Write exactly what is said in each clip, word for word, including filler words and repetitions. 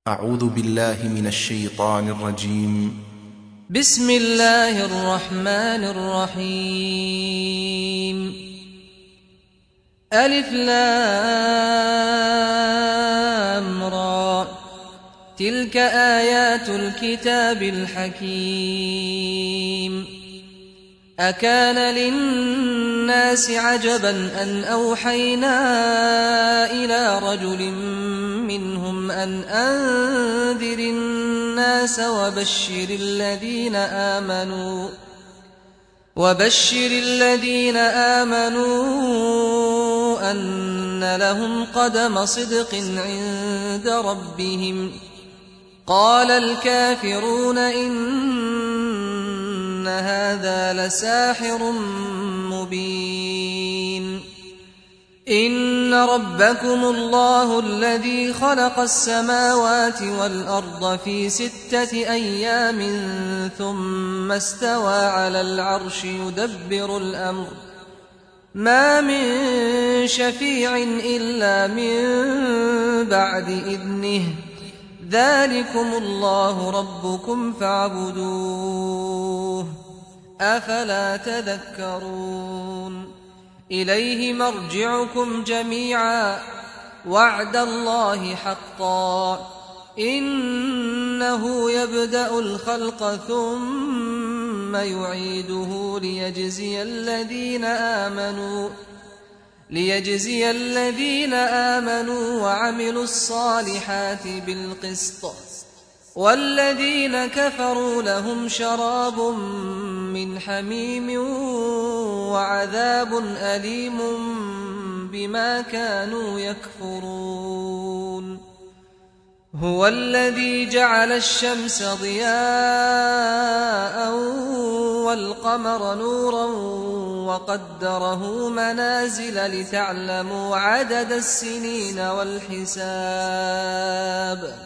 أعوذ بالله من الشيطان الرجيم. بسم الله الرحمن الرحيم. ألف لام را، تلك آيات الكتاب الحكيم. أكان للناس عجبا أن أوحينا إلى رجل منهم أن أنذر الناس وبشر الذين آمنوا وبشر الذين آمنوا أن لهم قدم صدق عند ربهم. قال الكافرون إن هذا لساحر مبين. إن ربكم الله الذي خلق السماوات والأرض في ستة أيام ثم استوى على العرش يدبر الأمر، ما من شفيع إلا من بعد إذنه، ذلكم الله ربكم فاعبدوه، أفلا تذكرون. إليه مرجعكم جميعا، وعد الله حقا، إنه يبدأ الخلق ثم يعيده ليجزي الذين آمنوا ليجزي الذين آمنوا وعملوا الصالحات بالقسط، والذين كفروا لهم شراب من حميم وعذاب أليم بما كانوا يكفرون. هو الذي جعل الشمس ضياء والقمر نورا وقدره منازل لتعلموا عدد السنين والحساب،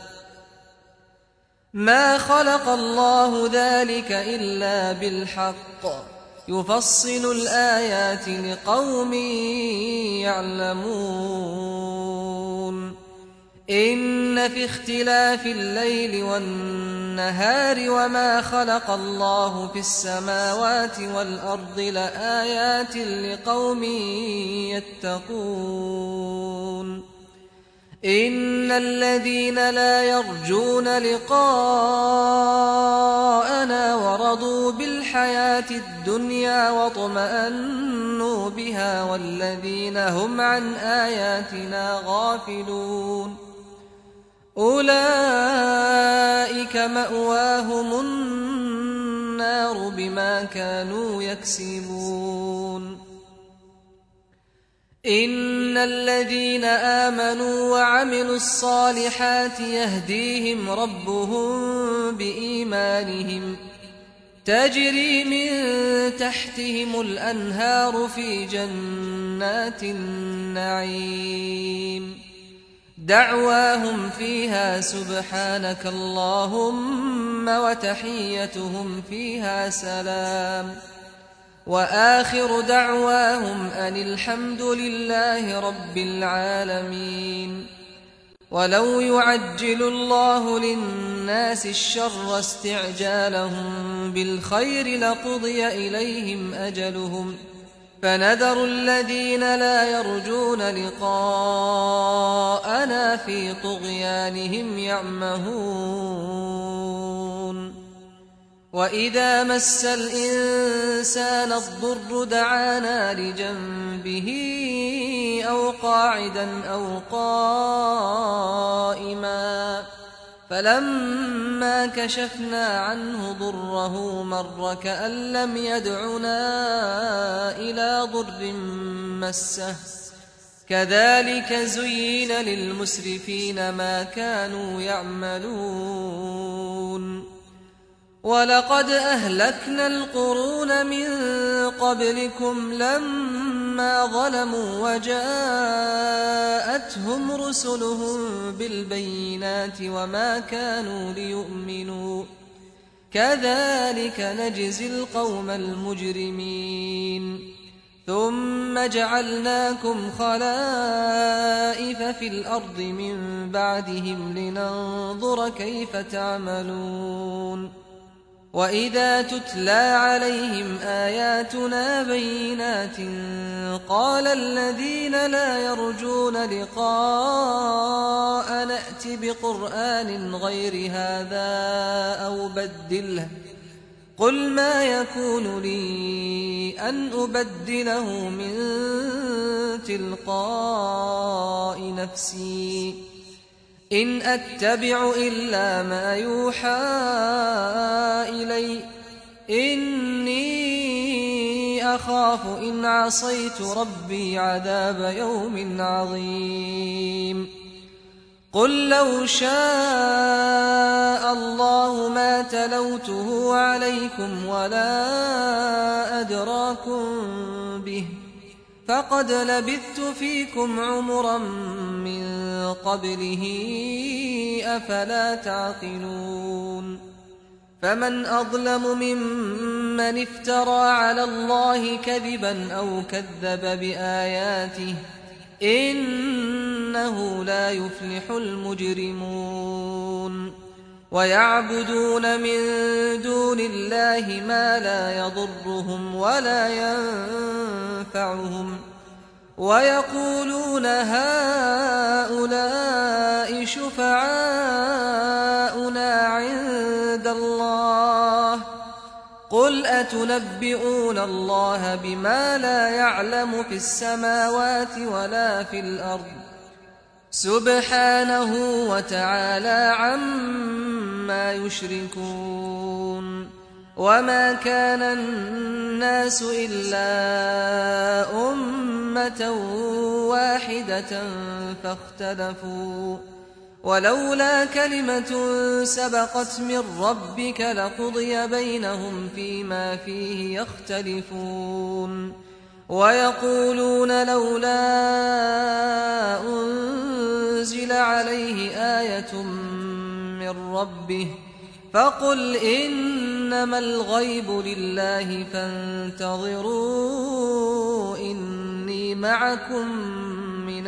ما خلق الله ذلك إلا بالحق، يفصل الآيات لقوم يعلمون. إن في اختلاف الليل والنهار وما خلق الله في السماوات والأرض لآيات لقوم يتقون. إن الذين لا يرجون لقاءنا ورضوا بالحياة الدنيا واطمأنوا بها والذين هم عن آياتنا غافلون، أولئك مأواهم النار بما كانوا يكسبون. إن الذين آمنوا وعملوا الصالحات يهديهم ربهم بإيمانهم، تجري من تحتهم الأنهار في جنات النعيم، دعواهم فيها سبحانك اللهم وتحيتهم فيها سلام، وآخر دعواهم أن الحمد لله رب العالمين. ولو يعجل الله للناس الشر استعجالهم بالخير لقضي إليهم أجلهم، فنذر الذين لا يرجون لقاءنا في طغيانهم يعمهون. وإذا مس الإنسان الضر دعانا لجنبه أو قاعدا أو قائما، فلما كشفنا عنه ضره مر كأن لم يدعنا إلى ضر مسه، كذلك زين للمسرفين ما كانوا يعملون. ولقد أهلكنا القرون من قبلكم لما ظلموا وجاءتهم رسلهم بالبينات وما كانوا ليؤمنوا، كذلك نجزي القوم المجرمين. ثم جعلناكم خلائف في الأرض من بعدهم لننظر كيف تعملون وإذا تتلى عليهم آياتنا بينات قال الذين لا يرجون لقاء نأت بقرآن غير هذا أو بدله قل ما يكون لي أن أبدله من تلقاء نفسي إن أتبع إلا ما يوحى إلي إني أخاف إن عصيت ربي عذاب يوم عظيم قل لو شاء الله ما تلوته عليكم ولا أدراكم به فقد لبثت فيكم عمرا من قبله أفلا تعقلون فمن أظلم ممن افترى على الله كذبا أو كذب بآياته إنه لا يفلح المجرمون ويعبدون من دون الله ما لا يضرهم ولا ينفعهم ويقولون هؤلاء شفعاؤنا عند الله قل أتنبئون الله بما لا يعلم في السماوات ولا في الأرض سبحانه وتعالى عما يشركون وما كان الناس إلا أمة واحدة فاختلفوا ولولا كلمة سبقت من ربك لقضي بينهم فيما فيه يختلفون ويقولون لولا أنزل عليه آية من ربه فقل إنما الغيب لله فانتظروا إني معكم من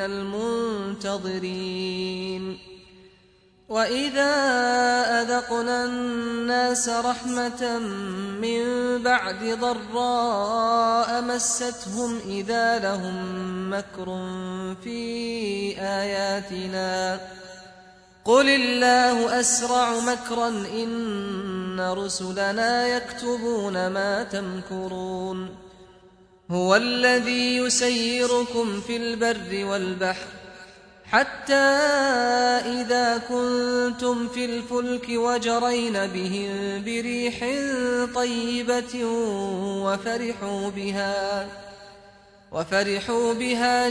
المنتظرين وإذا أذقنا الناس رحمة من بعد ضراء مستهم إذا لهم مكر في آياتنا قل الله أسرع مكرا إن رسلنا يكتبون ما تمكرون هو الذي يسيركم في البر والبحر حتى إذا كنتم في الفلك وجرين بهم بريح طيبة وفرحوا بها وفرحوا بها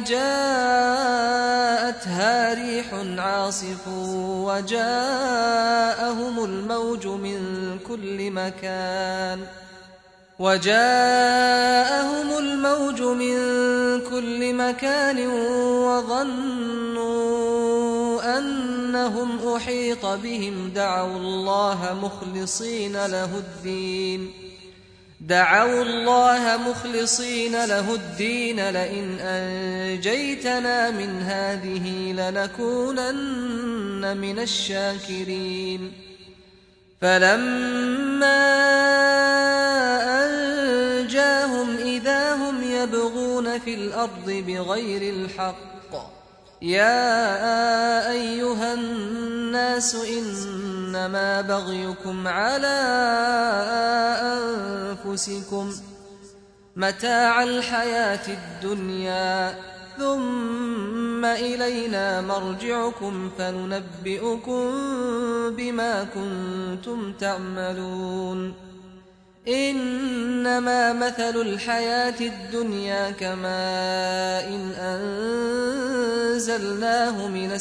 جاءتها ريح عاصف وجاءهم الموج من كل مكان وجاءهم الموج من كل مكان وظنوا أنهم أحيط بهم دعوا الله مخلصين له الدين دعوا الله مخلصين له الدين لئن أنجيتنا من هذه لنكونن من الشاكرين فلما أنجاهم إذا هم يبغون في الأرض بغير الحق يا أيها الناس إنما بغيكم على أنفسكم متاع الحياة الدنيا ثم إلينا مرجعكم فننبئكم بما كنتم تعملون إنما مثل الحياة الدنيا كماء إن أنزلناه من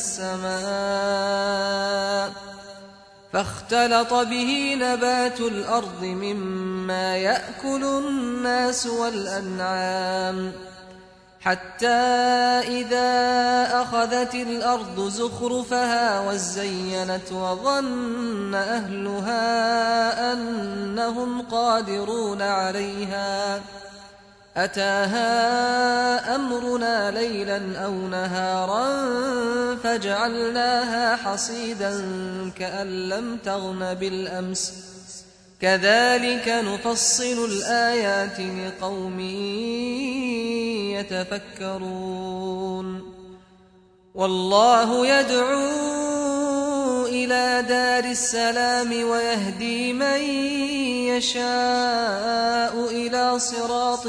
السماء فاختلط به نبات الأرض مما يأكل الناس والأنعام حتى إذا أخذت الأرض زخرفها وزينت وظن أهلها أنهم قادرون عليها أتاها أمرنا ليلا أو نهارا فجعلناها حصيدا كأن لم تغن بالأمس كذلك نفصل الآيات لقوم يتفكرون والله يدعو إلى دار السلام ويهدي من يشاء إلى صراط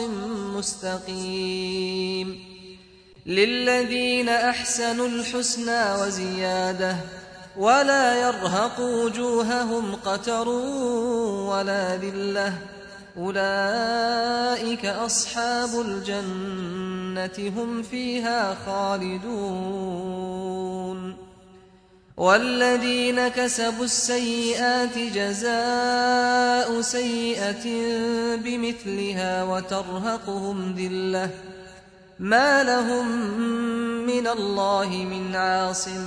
مستقيم للذين أحسنوا الحسنى وزيادة ولا يرهق وجوههم قتر ولا ذلة أولئك أصحاب الجنة هم فيها خالدون والذين كسبوا السيئات جزاء سيئة بمثلها وترهقهم ذلة ما لهم من الله من عاصم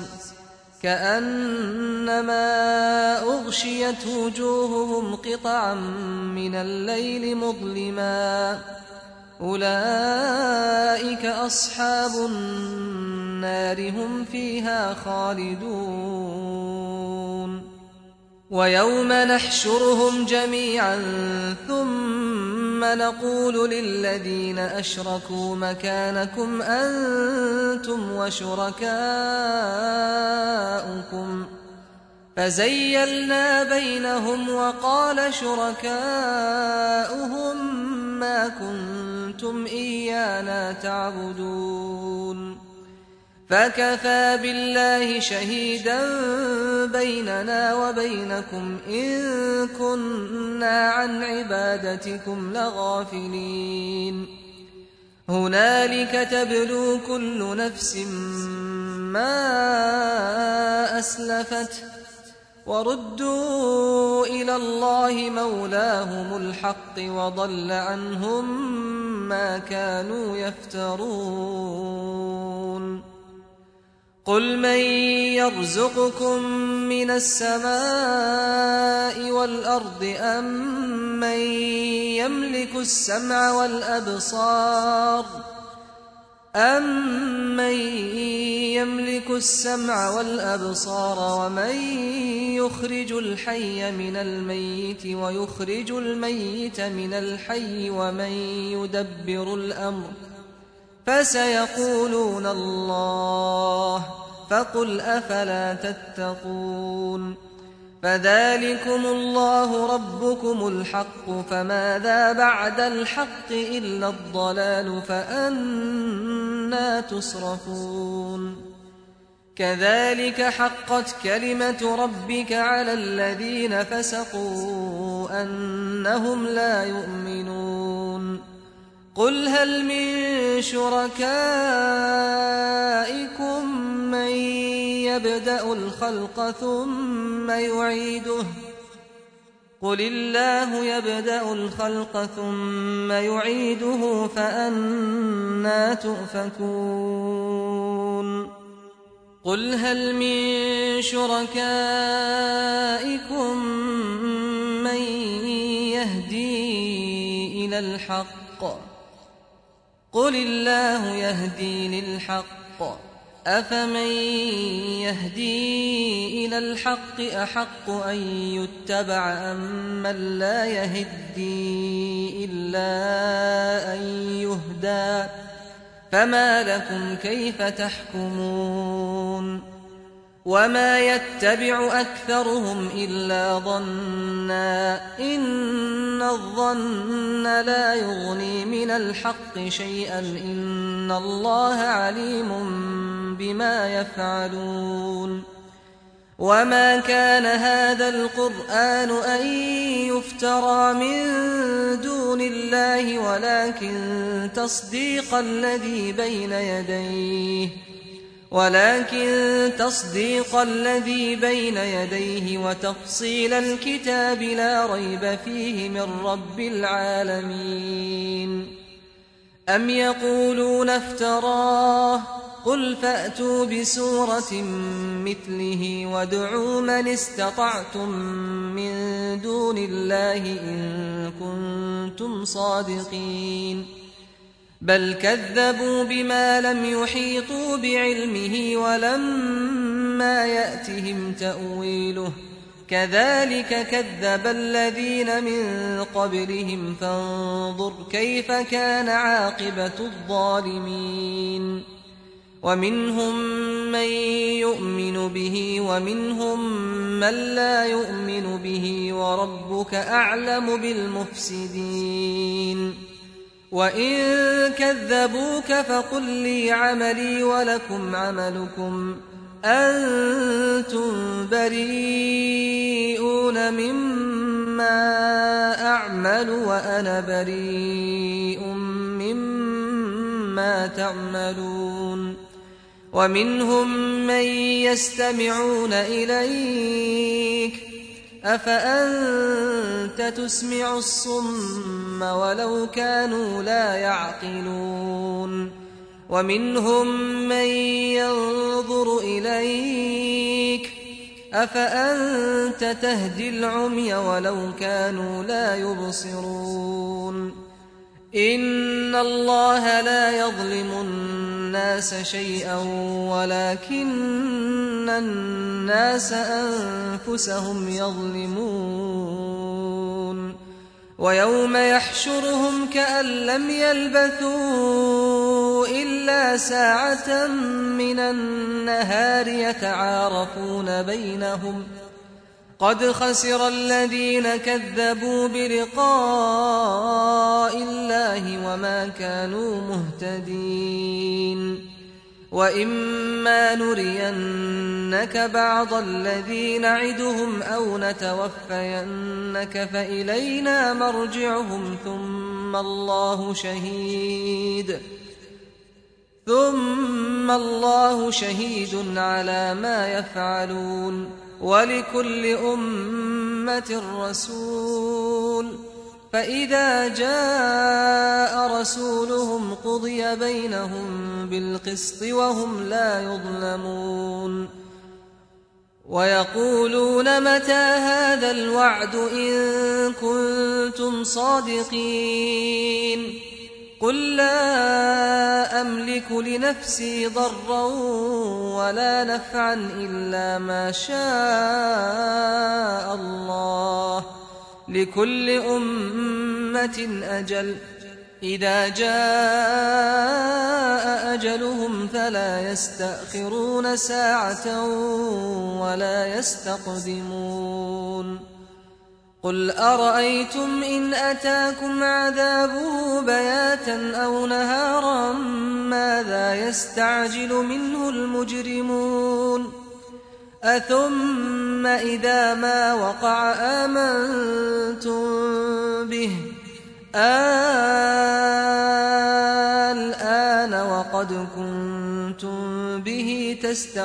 كأنما أغشيت وجوههم قطعا من الليل مظلما أولئك أصحاب النار هم فيها خالدون ويوم نحشرهم جميعا ثم نقول للذين أشركوا مكانكم أنتم وشركاؤكم فزيلنا بينهم وقال شركاؤهم ما كنتم إيانا تعبدون فكفى بالله شهيدا بيننا وبينكم إن كنا عن عبادتكم لغافلين هنالك تبلو كل نفس ما أسلفت وردوا إلى الله مولاهم الحق وضل عنهم ما كانوا يفترون قل من يرزقكم من السماء والأرض أم من يملك السمع والأبصار أَمَّن يَمْلِكُ السَّمْعَ وَالْأَبْصَارَ وَمَن يُخْرِجُ الْحَيَّ مِنَ الْمَيِّتِ وَيُخْرِجُ الْمَيِّتَ مِنَ الْحَيِّ وَمَن يُدَبِّرُ الْأَمْرَ فَسَيَقُولُونَ اللَّهُ فَقُلْ أَفَلَا تَتَّقُونَ فذلكم الله ربكم الحق فماذا بعد الحق إلا الضلال فأنى تصرفون كذلك حقت كلمة ربك على الذين فسقوا أنهم لا يؤمنون قل هل من شركائكم من يبدأ الخلق ثم يعيده قل الله يبدأ الخلق ثم يعيده فأنى تؤفكون قل هل من شركائكم من يهدي إلى الحق قل الله يهدي للحق أفمن يهدي إلى الحق أحق أن يتبع أم من لا يهدي إلا أن يهدى فما لكم كيف تحكمون وما يتبع أكثرهم إلا ظنا إن الظن لا يغني من الحق شيئا إن الله عليم بما يفعلون وما كان هذا القرآن أن يفترى من دون الله ولكن تصديق الذي بين يديه ولكن تصديق الذي بين يديه وتفصيل الكتاب لا ريب فيه من رب العالمين أم يقولون افتراه قل فأتوا بسورة مثله وادعوا من استطعتم من دون الله إن كنتم صادقين بل كذبوا بما لم يحيطوا بعلمه ولما يأتهم تأويله كذلك كذب الذين من قبلهم فانظر كيف كان عاقبة الظالمين ومنهم من يؤمن به ومنهم من لا يؤمن به وربك أعلم بالمفسدين وإن كذبوك فقل لي عملي ولكم عملكم أنتم بريئون مما أعمل وأنا بريء مما تعملون ومنهم من يستمعون إليك أفأنت تسمع الصم ولو كانوا لا يعقلون ومنهم من ينظر إليك أفأنت تهدي العمي ولو كانوا لا يبصرون إن الله لا يظلم الناس شيئا ولكن الناس أنفسهم يظلمون ويوم يحشرهم كأن لم يلبثوا إلا ساعة من النهار يتعارفون بينهم قد خسر الذين كذبوا بلقاء الله وما كانوا مهتدين وإما نرينك بعض الذي نعدهم أو نتوفينك فإلينا مرجعهم ثم الله شهيد ثم الله شهيد على ما يفعلون ولكل أمة رسول فإذا جاء رسولهم قضي بينهم بالقسط وهم لا يظلمون ويقولون متى هذا الوعد إن كنتم صادقين قل لا أملك لنفسي ضرا ولا نفعا إلا ما شاء الله لكل أمة أجل إذا جاء أجلهم فلا يستأخرون ساعة ولا يستقدمون قل أرأيتم إن أتاكم عذابه بياتا أو نهارا ماذا يستعجل منه المجرمون أثم إذا ما وقع آمنتم به الآن وقد كنتم به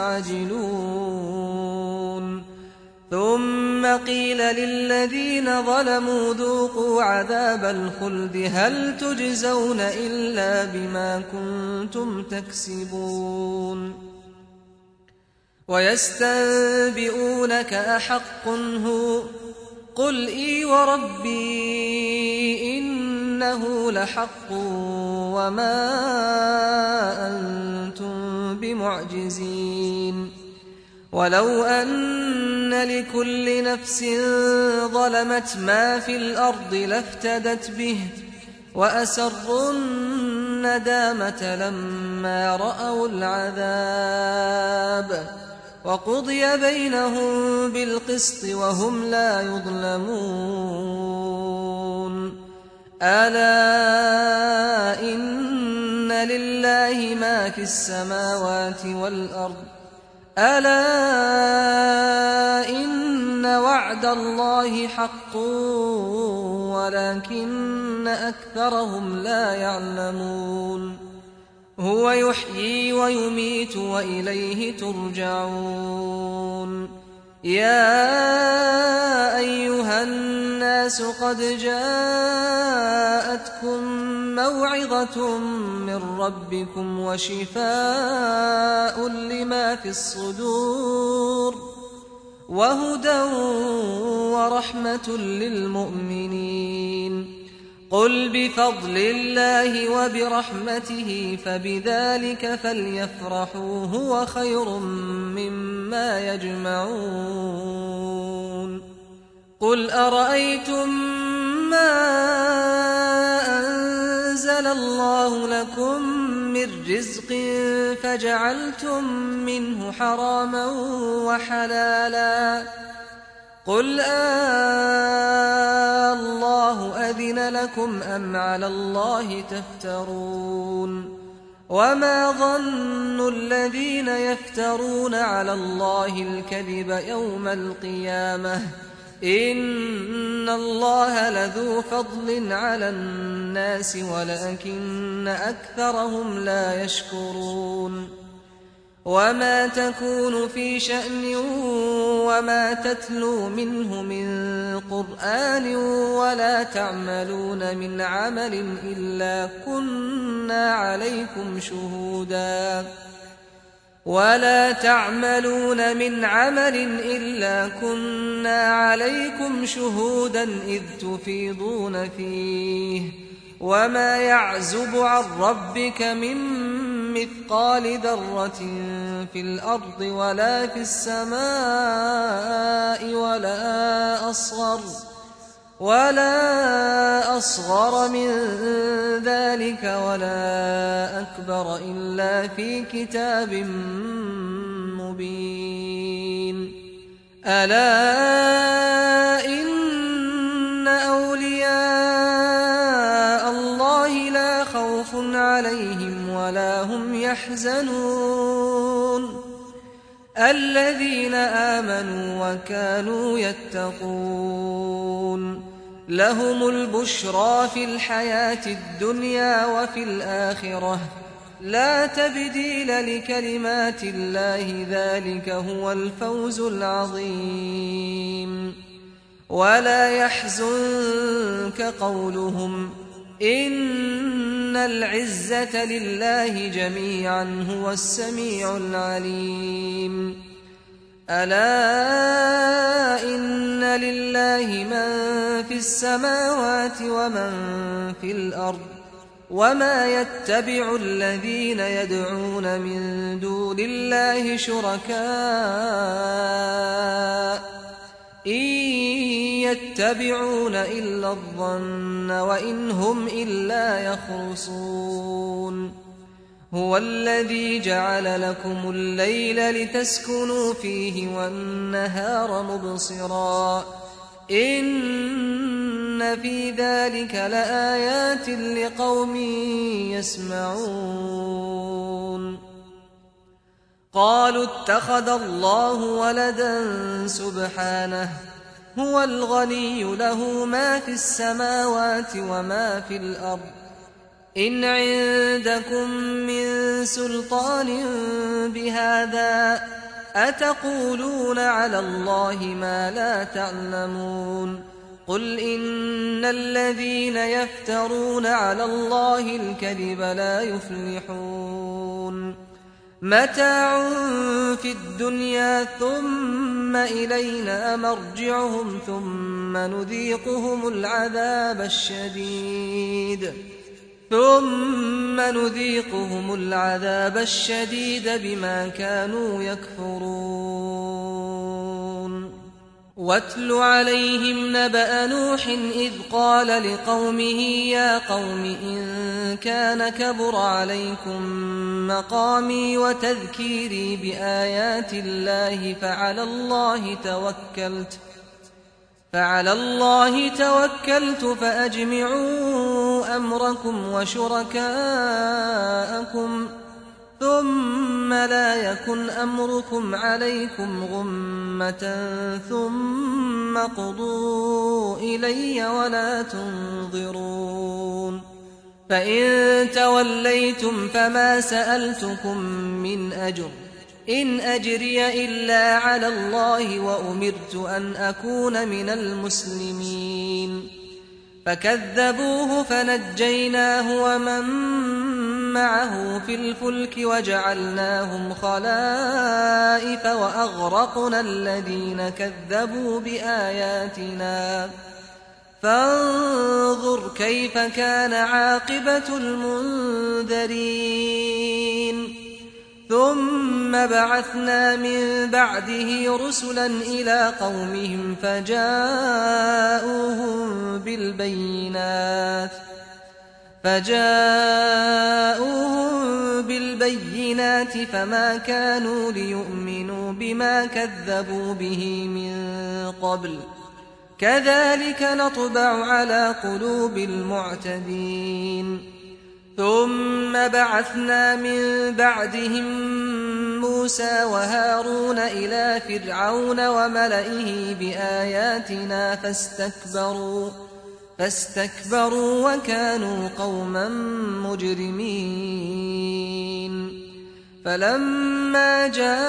تستعجلون ثم قيل للذين ظلموا ذوقوا عذاب الخلد هل تجزون إلا بما كنتم تكسبون ويستنبئونك أحق هو قل إي وربي إنه لحق وما أنتم بمعجزين ولو أن لكل نفس ظلمت ما في الأرض لافتدت به وأسروا الندامة لما رأوا العذاب وقضي بينهم بالقسط وهم لا يظلمون ألا إن لله ما في السماوات والأرض ألا إن وعد الله حق ولكن أكثرهم لا يعلمون هو يحيي ويميت وإليه ترجعون يا أيها الناس قد جاءتكم موعظة من ربكم وشفاء لما في الصدور وهدى ورحمة للمؤمنين قل بفضل الله وبرحمته فبذلك فليفرحوا هو خير مما يجمعون قل أرأيتم ما أنزل الله لكم من رزق فجعلتم منه حراما وحلالا قل آه الله أذن لكم أم على الله تفترون وما ظن الذين يفترون على الله الكذب يوم القيامة إن الله لذو فضل على الناس ولكن أكثرهم لا يشكرون وما تكون في شأن وما تتلو منه من قرآن ولا تعملون من عمل إلا كنا عليكم شهودا ولا تعملون من عمل إلا كنا عليكم شهودا إذ تفيضون فيه وما يعزب عن ربك من مثقال ذرة في الأرض ولا في السماء ولا أصغر ولا أصغر من ذلك ولا أكبر إلا في كتاب مبين ألا إن أولياء الله لا خوف عليهم ولا هم يحزنون الذين آمنوا وكانوا يتقون لهم البشرى في الحياة الدنيا وفي الآخرة لا تبديل لكلمات الله ذلك هو الفوز العظيم ولا يحزنك قولهم إن العزة لله جميعا هو السميع العليم ألا إن لله من في السماوات ومن في الأرض وما يتبع الذين يدعون من دون الله شركاء إن يتبعون إلا الظن وإن هم إلا يخرصون هو الذي جعل لكم الليل لتسكنوا فيه والنهار مبصرا إن في ذلك لآيات لقوم يسمعون قالوا اتخذ الله ولدا سبحانه هو الغني له ما في السماوات وما في الأرض إن عندكم من سلطان بهذا أتقولون على الله ما لا تعلمون قل إن الذين يفترون على الله الكذب لا يفلحون متاع في الدنيا ثم إلينا مرجعهم ثم نذيقهم العذاب الشديد ثم نذيقهم العذاب الشديد بما كانوا يكفرون واتل عليهم نبأ نوح إذ قال لقومه يا قوم إن كان كبر عليكم مقامي وتذكيري بآيات الله فعلى الله توكلت فعلى الله توكلت فأجمعوا أمركم وشركاءكم ثم لا يكن أمركم عليكم غمة ثم قضوا إلي ولا تنظرون فإن توليتم فما سألتكم من أجر إن أجري إلا على الله وأمرت أن أكون من المسلمين فكذبوه فنجيناه ومن معه في الفلك وجعلناهم خلائف وأغرقنا الذين كذبوا بآياتنا فانظر كيف كان عاقبة المنذرين ثم بعثنا من بعده رسلا إلى قومهم فجاءوهم بالبينات فجاءوهم بالبينات فما كانوا ليؤمنوا بما كذبوا به من قبل كذلك نطبع على قلوب المعتدين ثم بعثنا من بعدهم موسى وهارون إلى فرعون وملئه بآياتنا فاستكبروا فاستكبروا وكانوا قوما مجرمين فلما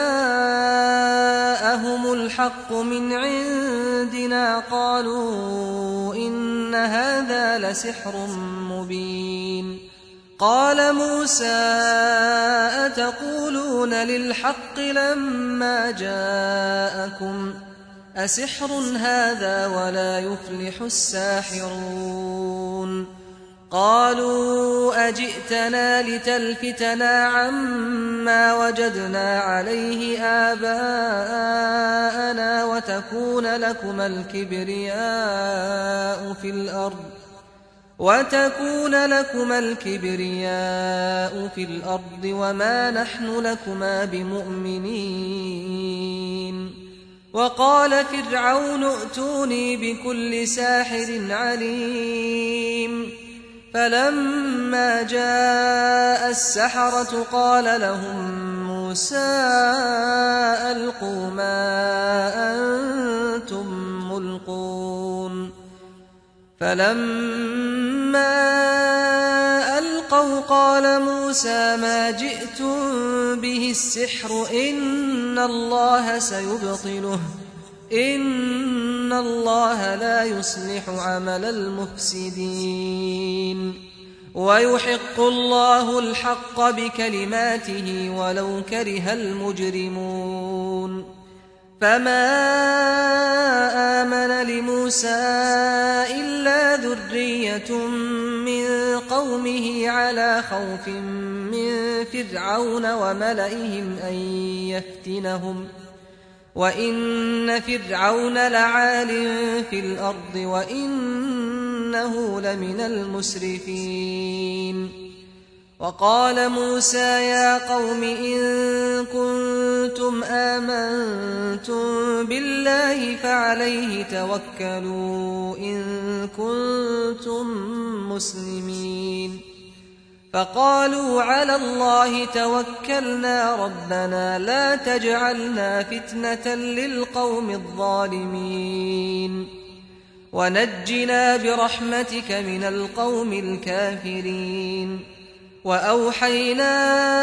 جاءهم الحق من عندنا قالوا إن هذا لسحر مبين قال موسى أتقولون للحق لما جاءكم أسحر هذا ولا يفلح الساحرون قالوا أجئتنا لتلفتنا عما وجدنا عليه آباءنا وتكون لكما الكبرياء في الأرض وتكون لكما الكبرياء في الأرض وما نحن لكما بمؤمنين وقال فرعون ائتوني بكل ساحر عليم فلما جاء السحرة قال لهم موسى ألقوا ما أنتم ملقون فلما ألقوا قال موسى ما جئتم به السحر إن الله سيبطله إن الله لا يصلح عمل المفسدين ويحق الله الحق بكلماته ولو كره المجرمون فما آمن لموسى إلا ذرية من قومه على خوف من فرعون وملئهم أن يفتنهم وإن فرعون لعال في الأرض وإنه لمن المسرفين وقال موسى يا قوم إن كنتم آمنتم بالله فعليه توكلوا إن كنتم مسلمين فقالوا على الله توكلنا ربنا لا تجعلنا فتنة للقوم الظالمين ونجنا برحمتك من القوم الكافرين وأوحينا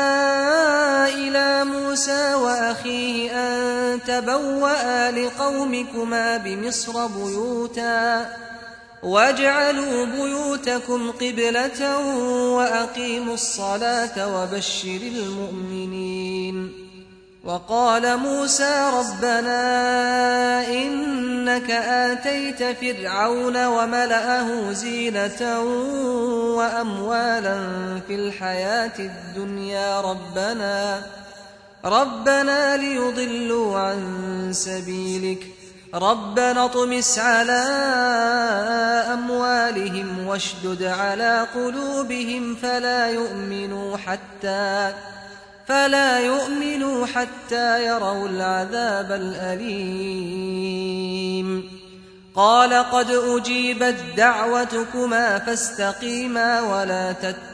إلى موسى وأخيه أن تبوأ لقومكما بمصر بيوتا واجعلوا بيوتكم قبلة وأقيموا الصلاة وبشر المؤمنين وقال موسى ربنا إنك آتيت فرعون وملأه زينة وأموالا في الحياة الدنيا ربنا ربنا ليضلوا عن سبيلك ربنا اطمس على أموالهم واشدد على قلوبهم فلا يؤمنوا حتى فلا يؤمنوا حتى يروا العذاب الأليم قال قد أجيبت دعوتكما فاستقيما ولا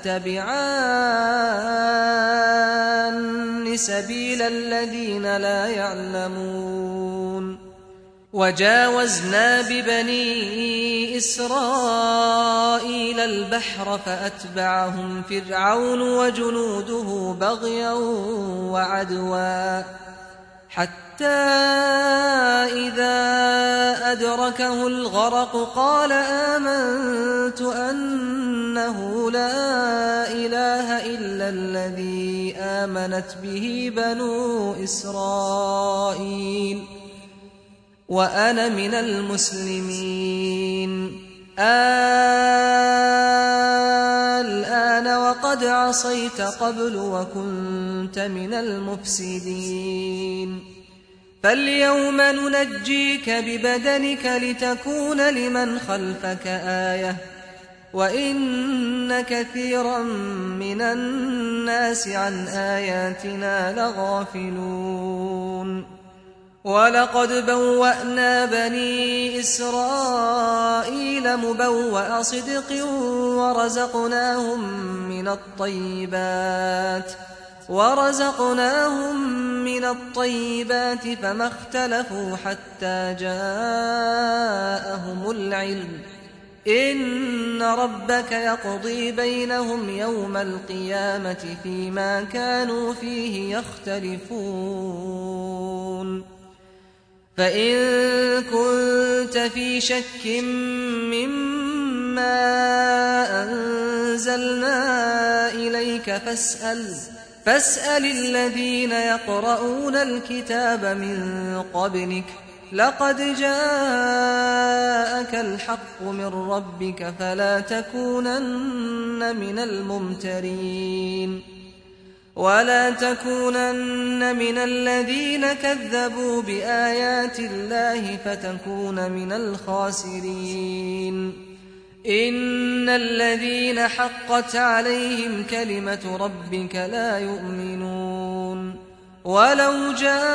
تتبعان سبيل الذين لا يعلمون وجاوزنا ببني إسرائيل البحر فأتبعهم فرعون وجنوده بغيا وعدوا حتى إذا أدركه الغرق قال آمنت أنه لا إله إلا الذي آمنت به بنو إسرائيل وأنا من المسلمين الآن وقد عصيت قبل وكنت من المفسدين فاليوم ننجيك ببدنك لتكون لمن خلفك آية وإن كثيرا من الناس عن آياتنا لغافلون ولقد بوأنا بني إسرائيل مبوأ صدق ورزقناهم من الطيبات ورزقناهم من الطيبات فما اختلفوا حتى جاءهم العلم إن ربك يقضي بينهم يوم القيامة فيما كانوا فيه يختلفون فإن كنت في شك مما أنزلنا إليك فاسأل فاسأل الذين يقرؤون الكتاب من قبلك لقد جاءك الحق من ربك فلا تكونن من الممترين ولا تكونن من الذين كذبوا بآيات الله فتكون من الخاسرين إن الذين حقت عليهم كلمة ربك لا يؤمنون ولو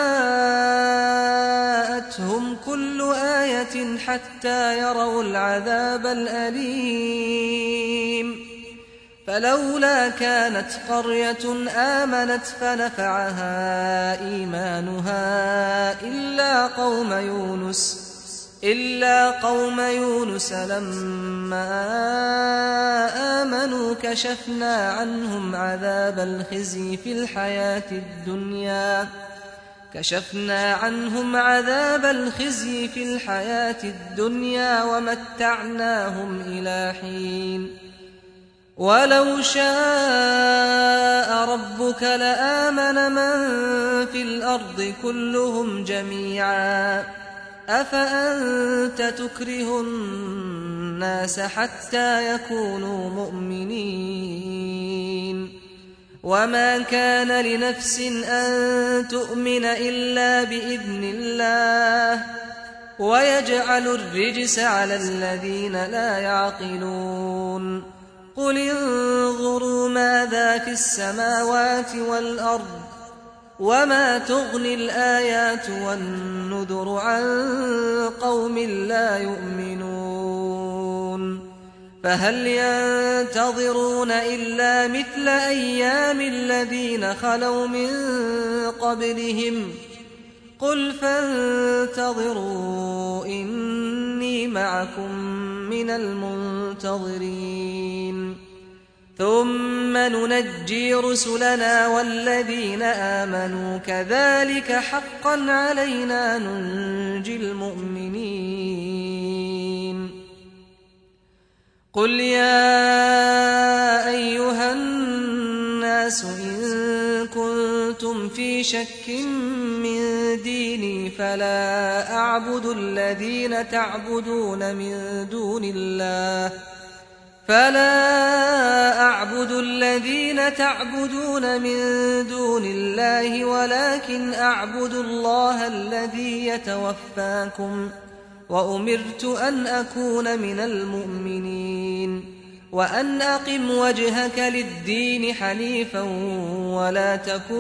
جاءتهم كل آية حتى يروا العذاب الأليم فلولا كانت قرية آمنت فنفعها إيمانها إلا قوم يونس إلا قوم يونس لما آمنوا كشفنا عنهم عذاب الخزي في الحياة الدنيا كشفنا عنهم عذاب الخزي في الحياة الدنيا ومتعناهم إلى حين ولو شاء ربك لآمن من في الأرض كلهم جميعا أفأنت تكره الناس حتى يكونوا مؤمنين وما كان لنفس أن تؤمن إلا بإذن الله ويجعل الرجس على الذين لا يعقلون قل انظروا ماذا في السماوات والأرض وما تغني الآيات والنذر عن قوم لا يؤمنون فهل ينتظرون إلا مثل أيام الذين خلوا من قبلهم قل فانتظروا إني معكم من المنتظرين ثم ننجي رسلنا والذين آمنوا كذلك حقا علينا ننجي المؤمنين قل يا أيها الناس إن كنتم في شك من ديني فلا أعبد الذين تعبدون من دون الله فلا أعبد الذين تعبدون من دون الله ولكن أعبد الله الذي يتوفاكم وأمرت أن أكون من المؤمنين وأن أقم وجهك للدين حنيفا ولا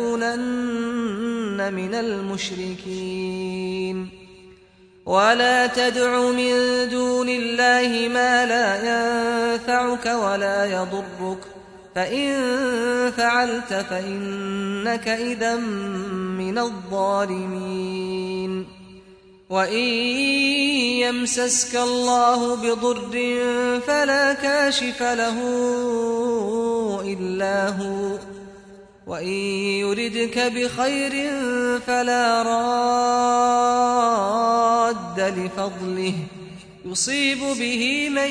تكونن من المشركين ولا تدع من دون الله ما لا ينفعك ولا يضرك فإن فعلت فإنك إذا من الظالمين وإن يمسسك الله بضر فلا كاشف له إلا هو وإن يردك بخير فلا راد لفضله يصيب به من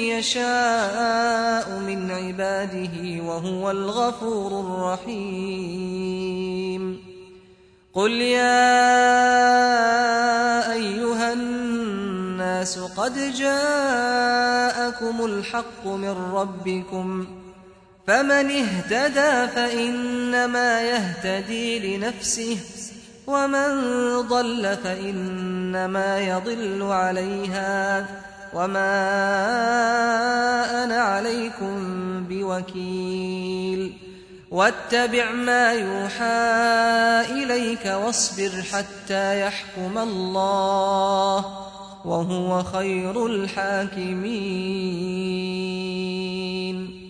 يشاء من عباده وهو الغفور الرحيم قل يا أيها الناس الناس قد جاءكم الحق من ربكم فمن اهتدى فإنما يهتدي لنفسه ومن ضل فإنما يضل عليها وما أنا عليكم بوكيل واتبع ما يوحى إليك واصبر حتى يحكم الله وهو خير الحاكمين.